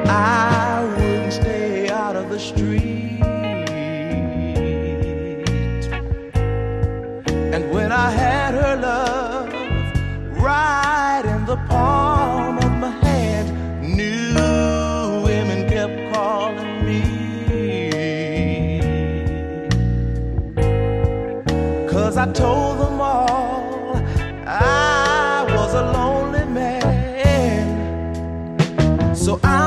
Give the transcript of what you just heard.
I wouldn't stay out of the street. And when I had her love right in the palm of my hand, new women kept calling me. 'Cause I told them all I was a lonely man. So I